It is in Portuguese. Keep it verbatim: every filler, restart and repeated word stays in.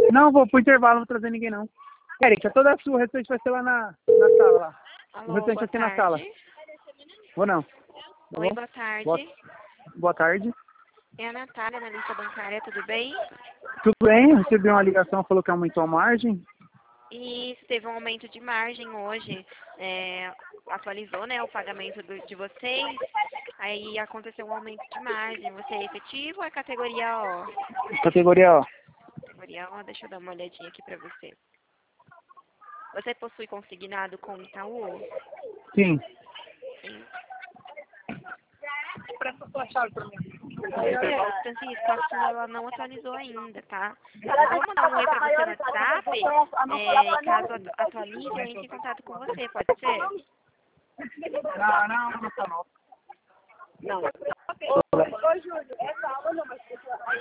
Não, vou pro intervalo, não vou trazer ninguém não. Eric, é toda sua, o restante vai ser lá na, na sala lá. Alô, O restante vai ser na sala. Vou não. Tá Oi, bom? boa tarde. Boa, boa tarde. É a Natália, analista bancária, tudo bem? Tudo bem? Recebi uma ligação, falou que aumentou a margem. E teve um aumento de margem hoje, é, atualizou, né, o pagamento do, de vocês, aí aconteceu um aumento de margem. Você é efetivo ou é categoria O? Categoria ó. Categoria O, deixa eu dar uma olhadinha aqui pra você. Você possui consignado com o Itaú? Sim. Sim. Presta sua chave pra mim. Francisco, a sua ela não atualizou ainda, tá? Eu vou mandar um oi pra você no WhatsApp, é, e caso atu- atualize, eu entre em contato com você, pode ser? Não, não, não tá não. Não. Ô, Júlio, essa aula não, mas...